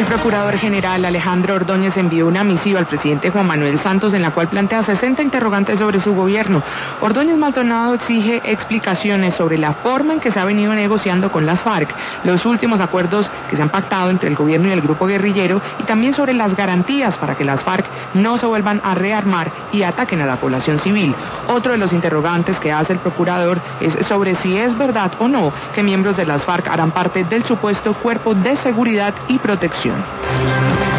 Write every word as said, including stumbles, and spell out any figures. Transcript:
El procurador general Alejandro Ordóñez envió una misiva al presidente Juan Manuel Santos en la cual plantea sesenta interrogantes sobre su gobierno. Ordóñez Maldonado exige explicaciones sobre la forma en que se ha venido negociando con las FARC, los últimos acuerdos que se han pactado entre el gobierno y el grupo guerrillero y también sobre las garantías para que las FARC no se vuelvan a rearmar y ataquen a la población civil. Otro de los interrogantes que hace el procurador es sobre si es verdad o no que miembros de las FARC harán parte del supuesto Cuerpo de Seguridad y Protección.